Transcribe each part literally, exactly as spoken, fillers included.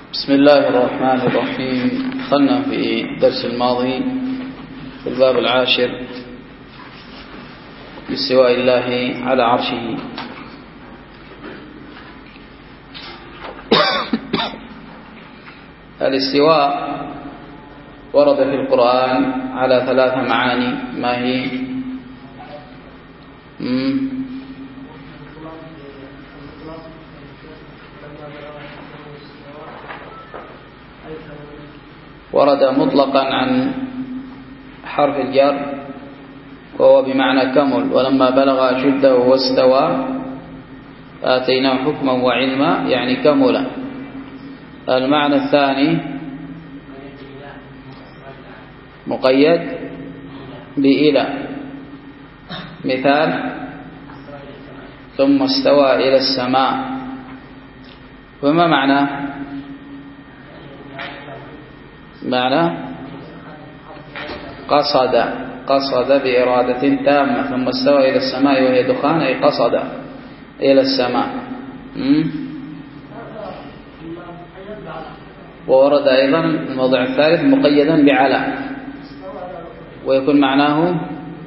بسم الله الرحمن الرحيم. دخلنا في الدرس الماضي في الباب العاشر باستواء الله على عرشه. الاستواء ورد في القرآن على ثلاث معاني. ما هي؟ مم. ورد مطلقا عن حرف الجر وهو بمعنى كمل، ولما بلغ أشده واستوى آتيناه حكما وعلما، يعني كمل. المعنى الثاني مقيد بإلى، مثال ثم استوى إلى السماء. وما معناه؟ معنى قصد قصد بإرادة تامة، ثم استوى إلى السماء وهي دخان، أي قصد إلى السماء. وورد أيضا الموضع الثالث مقيدا بعلى، ويكون معناه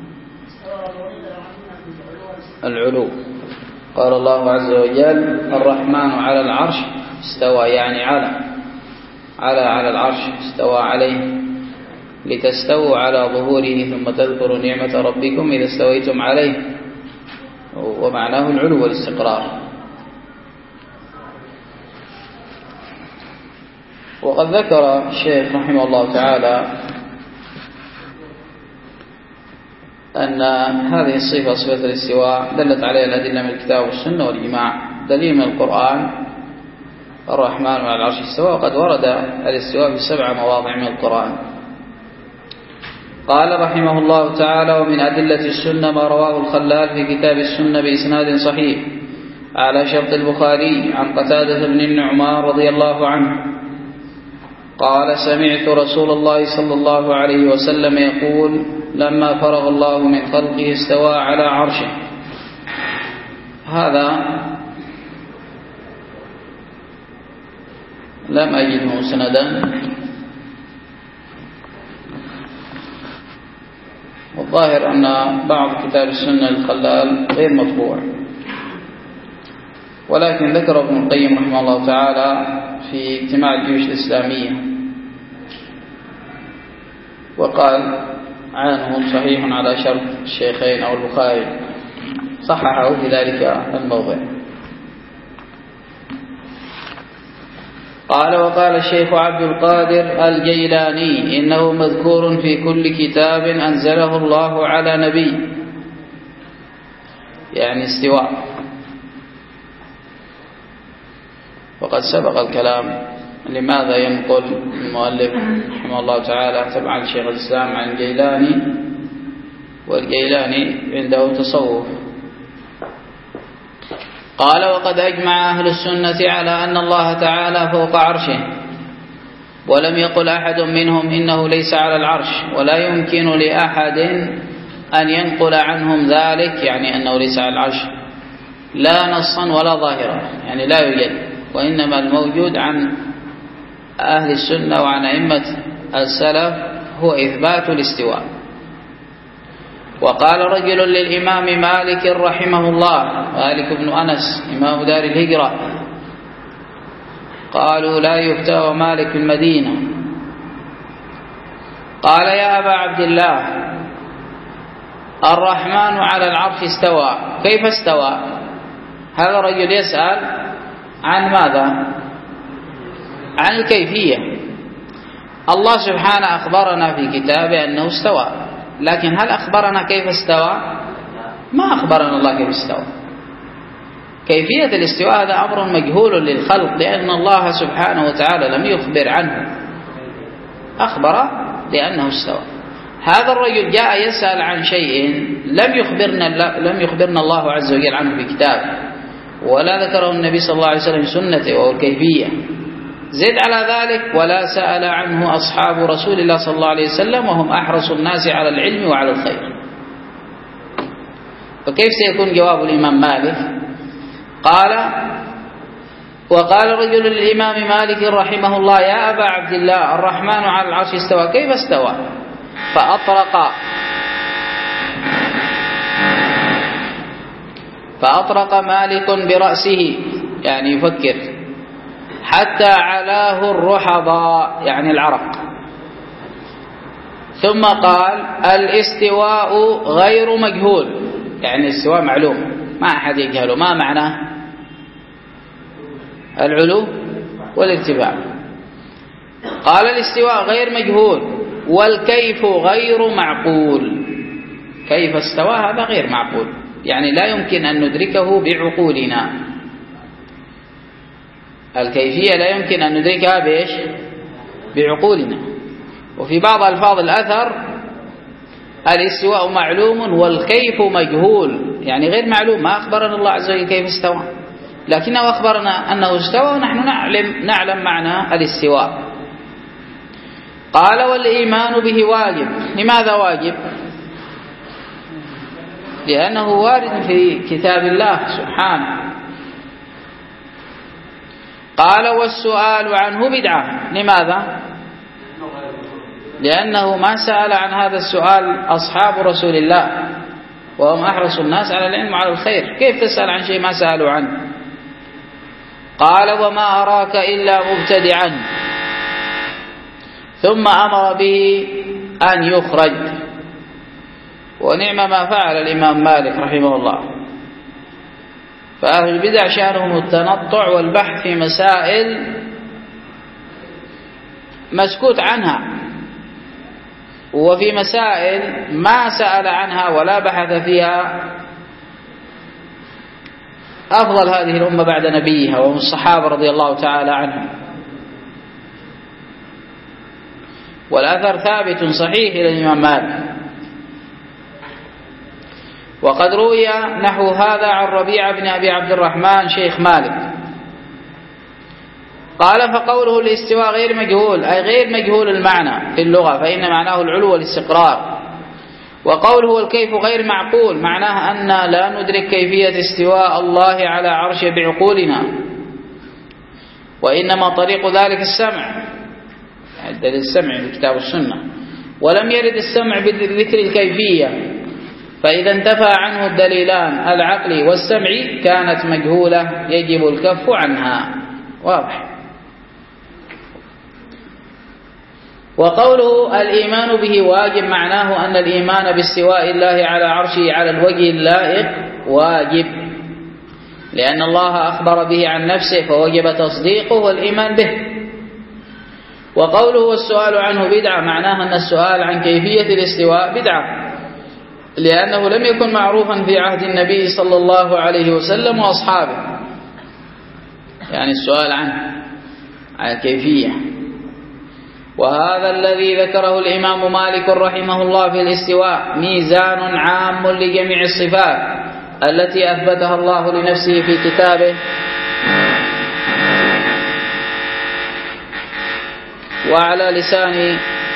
العلو. قال الله عز وجل الرحمن على العرش استوى، يعني على على على العرش استوى عليه، لتستووا على ظهوره ثم تذكروا نعمة ربكم إذا استويتم عليه، ومعناه العلو والاستقرار. وقد ذكر الشيخ رحمه الله تعالى أن هذه الصفة، صفة الاستواء، دلت عليها الأدلة من الكتاب والسنة والإجماع. دليل من القرآن الرحمن على العرش استوى، وقد ورد الاستواء في سبع مواضع من القرآن. قال رحمه الله تعالى: ومن أدلة السنة ما رواه الخلال في كتاب السنة بإسناد صحيح على شرط البخاري عن قتادة بن النعمان رضي الله عنه قال: سمعت رسول الله صلى الله عليه وسلم يقول: لما فرغ الله من خلقه استوى على عرشه. هذا لم أجده مسندا، والظاهر أن بعض كتاب السنة الخلال غير مطبوع، ولكن ذكر ابن القيم رحمه الله تعالى في اجتماع الجيوش الإسلامية، وقال عنه صحيح على شرط الشيخين أو البخاري، صححه في ذلك الموضع. قال: وقال الشيخ عبد القادر الجيلاني: إنه مذكور في كل كتاب أنزله الله على نبي، يعني استواء. وقد سبق الكلام لماذا ينقل المؤلف رحمه الله تعالى تبعا شيخ الإسلام عن الجيلاني، والجيلاني عنده تصوف. قال: وقد أجمع أهل السنة على أن الله تعالى فوق عرشه، ولم يقل أحد منهم إنه ليس على العرش، ولا يمكن لأحد أن ينقل عنهم ذلك، يعني أنه ليس على العرش، لا نصا ولا ظاهرا، يعني لا يوجد. وإنما الموجود عن أهل السنة وعن أئمة السلف هو إثبات الاستواء. وقال رجل للإمام مالك رحمه الله، مالك بن أنس إمام دار الهجرة، قالوا: لا يفتى مالك المدينة. قال: يا أبا عبد الله، الرحمن على العرش استوى، كيف استوى؟ هذا الرجل يسأل عن ماذا؟ عن الكيفية. الله سبحانه أخبرنا في كتابه أنه استوى، لكن هل أخبرنا كيف استوى؟ ما أخبرنا الله كيف استوى. كيفية الاستواء هذا أمر مجهول للخلق، لأن الله سبحانه وتعالى لم يخبر عنه، أخبر لأنه استوى. هذا الرجل جاء يسأل عن شيء لم يخبرنا لم يخبرنا الله عز وجل عنه في كتابه، ولا ذكره النبي صلى الله عليه وسلم في سنته، وهو الكيفية. زد على ذلك: ولا سأل عنه أصحاب رسول الله صلى الله عليه وسلم، وهم أحرص الناس على العلم وعلى الخير. فكيف سيكون جواب الإمام مالك؟ قال: وقال رجل للإمام مالك رحمه الله: يا أبا عبد الله، الرحمن على العرش استوى، كيف استوى؟ فأطرق فأطرق مالك برأسه، يعني يفكر، حتى علاه الرحضاء، يعني العرق، ثم قال: الاستواء غير مجهول، يعني الاستواء معلوم ما أحد يجهله. ما معناه؟ العلو والارتفاع. قال: الاستواء غير مجهول، والكيف غير معقول. كيف استوى هذا غير معقول، يعني لا يمكن أن ندركه بعقولنا. الكيفية لا يمكن أن ندركها بإيش؟ بعقولنا. وفي بعض ألفاظ الأثر: الاستواء معلوم والكيف مجهول، يعني غير معلوم. ما أخبرنا الله عز وجل كيف استوى، لكنه أخبرنا أنه استوى، ونحن نعلم, نعلم معنى الاستواء. قال: والإيمان به واجب. لماذا واجب؟ لأنه وارد في كتاب الله سبحانه. قال: والسؤال عنه بدعة. لماذا؟ لأنه ما سأل عن هذا السؤال أصحاب رسول الله، وهم أحرص الناس على العلم وعلى الخير. كيف تسأل عن شيء ما سألوا عنه؟ قال: وما أراك إلا مبتدعا. ثم أمر به أن يخرج. ونعم ما فعل الإمام مالك رحمه الله. فأهل البدع شأنهم التنطع والبحث في مسائل مسكوت عنها، وفي مسائل ما سأل عنها ولا بحث فيها أفضل هذه الأمة بعد نبيها وهم الصحابة رضي الله تعالى عنهم. والأثر ثابت صحيح إلى الإمام مالك. وقد روي نحو هذا عن ربيعة بن أبي عبد الرحمن شيخ مالك قال: فقوله الاستواء غير مجهول، أي غير مجهول المعنى في اللغة، فإن معناه العلو والاستقرار. وقوله الكيف غير معقول، معناه أن لا ندرك كيفية استواء الله على عرشه بعقولنا، وإنما طريق ذلك السمع، دليل السمع في الكتاب والسنة. ولم يرد السمع بذكر الكيفية، فإذا انتفى عنه الدليلان العقلي والسمعي كانت مجهولة يجب الكف عنها. واضح. وقوله الإيمان به واجب، معناه أن الإيمان باستواء الله على عرشه على الوجه اللائق واجب، لأن الله أخبر به عن نفسه فوجب تصديقه والإيمان به. وقوله والسؤال عنه بدعة، معناه أن السؤال عن كيفية الاستواء بدعة، لأنه لم يكن معروفا في عهد النبي صلى الله عليه وسلم وأصحابه، يعني السؤال عنه عن الكيفية. وهذا الذي ذكره الإمام مالك رحمه الله في الاستواء ميزان عام لجميع الصفات التي أثبتها الله لنفسه في كتابه وعلى لسان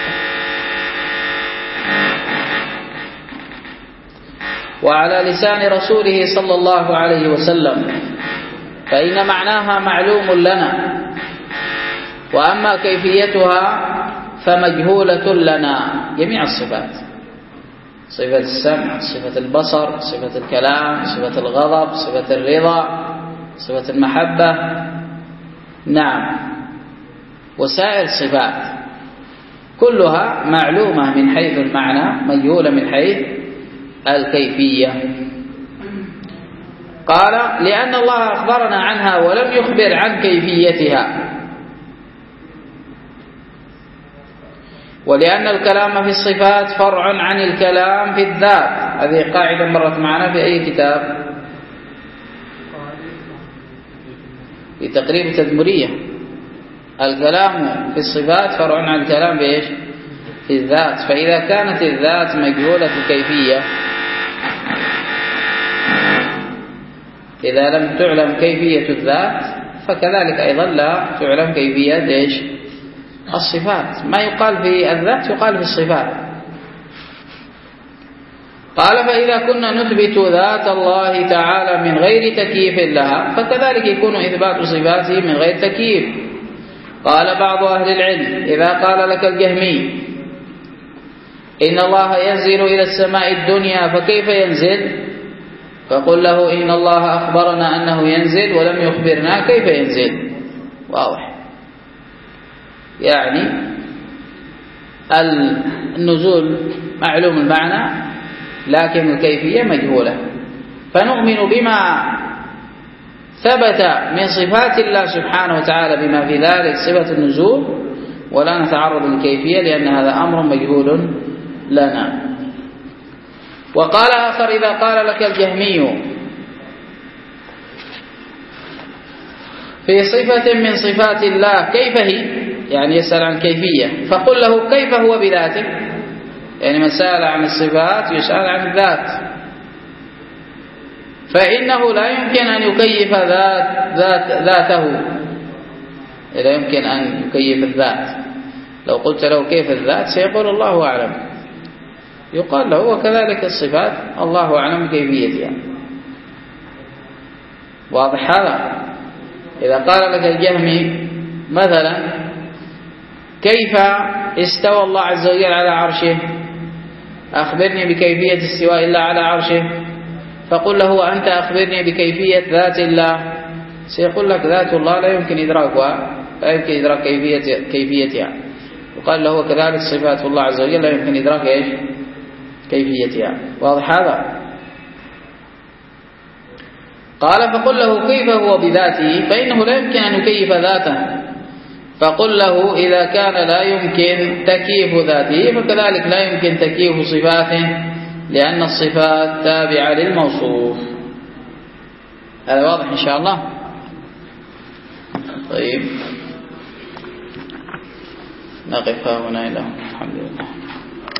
وعلى لسان رسوله صلى الله عليه وسلم، فإن معناها معلوم لنا، وأما كيفيتها فمجهولة لنا. جميع الصفات، صفة السمع، صفة البصر، صفة الكلام، صفة الغضب، صفة الرضا، صفة المحبة، نعم، وسائر الصفات كلها معلومة من حيث المعنى، مجهولة من حيث الكيفية. قال: لأن الله أخبرنا عنها ولم يخبر عن كيفيتها، ولأن الكلام في الصفات فرع عن الكلام في الذات. هذه قاعدة مرت معنا في أي كتاب؟ في تقريب التدمرية. الكلام في الصفات فرع عن الكلام بإيش؟ في الذات. فإذا كانت الذات مجهولة الكيفية، إذا لم تعلم كيفية الذات فكذلك أيضا لا تعلم كيفية إيش؟ الصفات. ما يقال في الذات يقال في الصفات. قال فإذا كنا نثبت ذات الله تعالى من غير تكييف لها فكذلك يكون إثبات صفاته من غير تكييف. قال بعض أهل العلم إذا قال لك الجهمي إن الله ينزل إلى السماء الدنيا فكيف ينزل؟ فقل له إن الله أخبرنا أنه ينزل ولم يخبرنا كيف ينزل. واضح. يعني النزول معلوم المعنى لكن الكيفية مجهولة، فنؤمن بما ثبت من صفات الله سبحانه وتعالى بما في ذلك صفة النزول ولا نتعرض للكيفية لأن هذا أمر مجهول لنا. وقال آخر إذا قال لك الجهمي في صفة من صفات الله كيف هي، يعني يسأل عن كيفية، فقل له كيف هو بذاته، يعني من سأل عن الصفات يسأل عن الذات، فإنه لا يمكن أن يكيف ذات ذات ذاته، لا يمكن أن يكيف الذات. لو قلت له كيف الذات سيقول الله أعلم، يقال له وكذلك الصفات الله أعلم كيفيتها. واضح هذا؟ إذا قال لك الجهمي مثلا كيف استوى الله عز وجل على عرشه، أخبرني بكيفية استواء الله على عرشه، فقل له وأنت أخبرني بكيفية ذات الله، سيقول لك ذات الله لا يمكن إدراكها، لا يمكن إدراك كيفية كيفيتها. وقال له كذلك صفات الله عز وجل لا يمكن إدراك إيش كيفيتها. واضح هذا؟ قال فقل له كيف هو بذاته، فإنه لا يمكن أن يكيف ذاته، فقل له إذا كان لا يمكن تكييف ذاته فكذلك لا يمكن تكييف صفاته لأن الصفات تابعة للموصوف. هذا واضح إن شاء الله؟ طيب نقف هنا إلى الحمد لله.